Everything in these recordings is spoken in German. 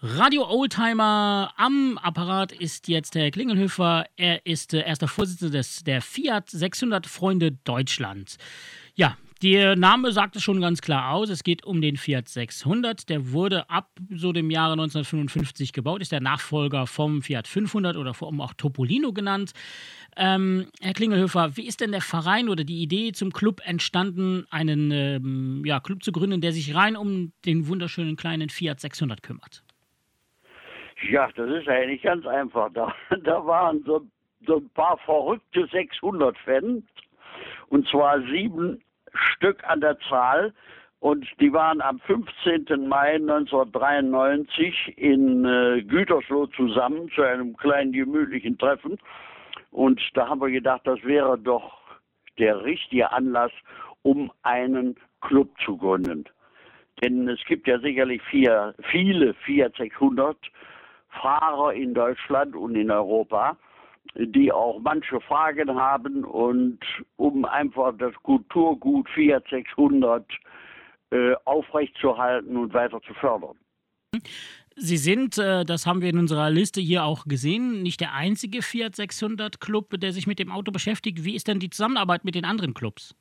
Radio Oldtimer am Apparat ist jetzt Herr Klingelhöfer. Er ist erster Vorsitzender der Fiat 600 Freunde Deutschland. Ja, der Name sagt es schon ganz klar aus. Es geht um den Fiat 600. Der wurde ab so dem Jahre 1955 gebaut. Ist der Nachfolger vom Fiat 500 oder auch Topolino genannt. Herr Klingelhöfer, wie ist denn der Verein oder die Idee zum Club entstanden, einen Club zu gründen, der sich rein um den wunderschönen kleinen Fiat 600 kümmert? Ja, das ist eigentlich ganz einfach. Da waren so ein paar verrückte 600-Fans, und zwar 7 Stück an der Zahl. Und die waren am 15. Mai 1993 in Gütersloh zusammen zu einem kleinen gemütlichen Treffen. Und da haben wir gedacht, das wäre doch der richtige Anlass, um einen Club zu gründen. Denn es gibt ja sicherlich viele Fiat 600 Fahrer in Deutschland und in Europa, die auch manche Fragen haben, und um einfach das Kulturgut Fiat 600 aufrechtzuerhalten und weiter zu fördern. Sie sind, das haben wir in unserer Liste hier auch gesehen, nicht der einzige Fiat 600 Club, der sich mit dem Auto beschäftigt. Wie ist denn die Zusammenarbeit mit den anderen Clubs?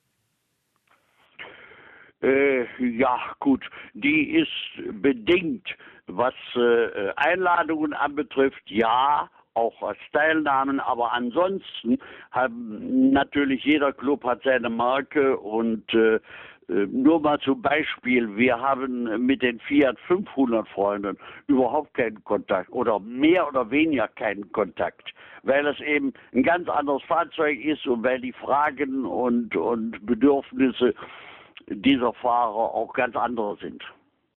Ja, gut, die ist bedingt, was Einladungen anbetrifft, ja, auch als Teilnahmen, aber ansonsten haben natürlich jeder Club hat seine Marke, und nur mal zum Beispiel, wir haben mit den Fiat 500 Freunden überhaupt keinen Kontakt oder mehr oder weniger keinen Kontakt, weil es eben ein ganz anderes Fahrzeug ist und weil die Fragen und Bedürfnisse dieser Fahrer auch ganz andere sind.